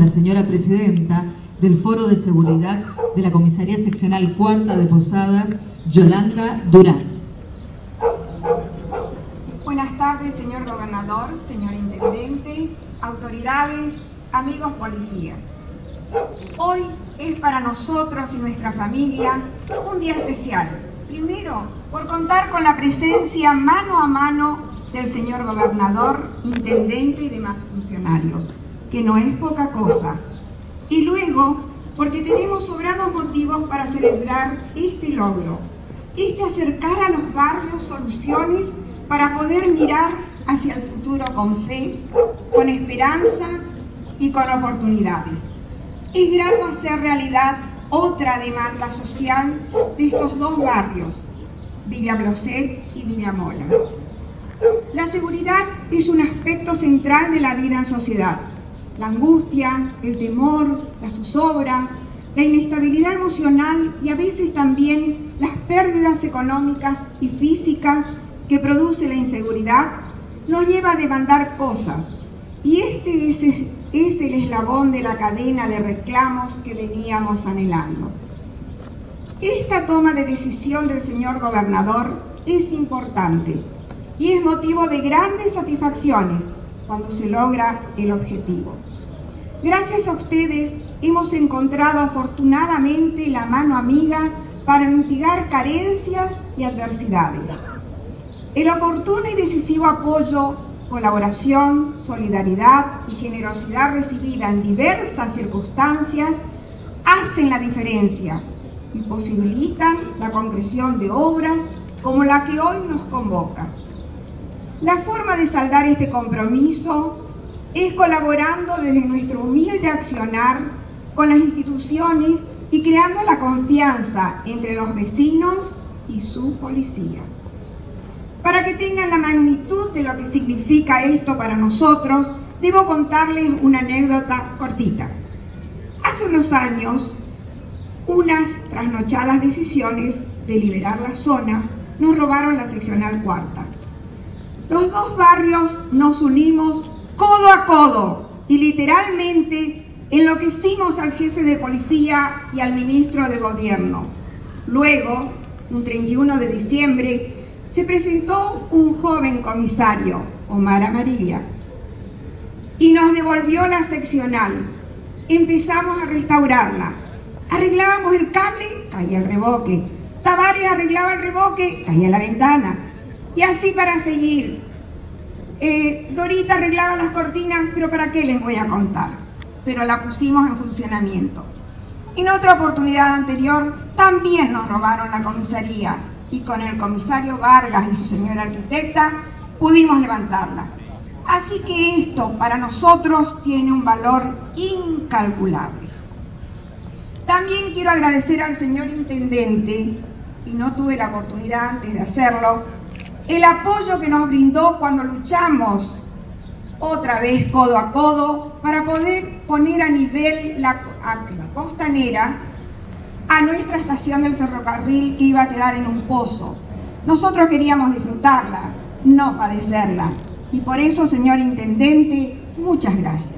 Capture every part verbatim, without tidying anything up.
señora presidenta del Foro de Seguridad de la Comisaría Seccional Cuarta de Posadas, Yolanda Durán. Buenas tardes, señor gobernador, señor intendente, autoridades, amigos policías. Hoy es para nosotros y nuestra familia un día especial. Primero, por contar con la presencia mano a mano del señor gobernador, intendente y demás funcionarios, que no es poca cosa. Y luego, porque tenemos sobrados motivos para celebrar este logro, este acercar a los barrios soluciones para poder mirar hacia el futuro con fe, con esperanza y con oportunidades. Es grato hacer realidad otra demanda social de estos dos barrios, Villa Blocet y Villa Mola. La seguridad es un aspecto central de la vida en sociedad. La angustia, el temor, la zozobra, la inestabilidad emocional y a veces también las pérdidas económicas y físicas que produce la inseguridad nos lleva a demandar cosas. Y este es, es el eslabón de la cadena de reclamos que veníamos anhelando. Esta toma de decisión del señor gobernador es importante y es motivo de grandes satisfacciones cuando se logra el objetivo. Gracias a ustedes hemos encontrado afortunadamente la mano amiga para mitigar carencias y adversidades. El oportuno y decisivo apoyo, colaboración, solidaridad y generosidad recibida en diversas circunstancias hacen la diferencia y posibilitan la concreción de obras como la que hoy nos convoca. La forma de saldar este compromiso es colaborando desde nuestro humilde accionar con las instituciones y creando la confianza entre los vecinos y su policía. Para que tengan la magnitud de lo que significa esto para nosotros, debo contarles una anécdota cortita. Hace unos años, unas trasnochadas decisiones de liberar la zona nos robaron la seccional cuarta. Los dos barrios nos unimos codo a codo y literalmente enloquecimos al jefe de policía y al ministro de gobierno. Luego, un treinta y uno de diciembre, se presentó un joven comisario, Omar Amarilla, y nos devolvió la seccional. Empezamos a restaurarla. Arreglábamos el cable, caía el revoque. Tavares arreglaba el revoque, caía la ventana. Y así para seguir. Eh, Dorita arreglaba las cortinas, pero ¿para qué les voy a contar? Pero la pusimos en funcionamiento. En otra oportunidad anterior también nos robaron la comisaría y con el comisario Vargas y su señora arquitecta pudimos levantarla. Así que esto para nosotros tiene un valor incalculable. También quiero agradecer al señor intendente, y no tuve la oportunidad antes de hacerlo, el apoyo que nos brindó cuando luchamos otra vez codo a codo para poder poner a nivel la, a, la costanera a nuestra estación del ferrocarril que iba a quedar en un pozo. Nosotros queríamos disfrutarla, no padecerla. Y por eso, señor intendente, muchas gracias.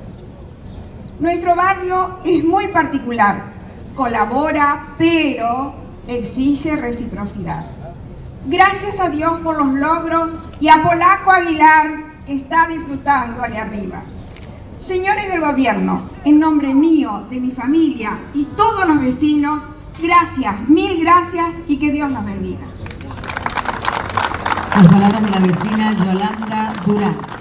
Nuestro barrio es muy particular, colabora, pero exige reciprocidad. Gracias a Dios por los logros y a Polaco Aguilar que está disfrutando allá arriba. Señores del gobierno, en nombre mío, de mi familia y todos los vecinos, gracias, mil gracias y que Dios los bendiga. Las palabras de la vecina Yolanda Durán.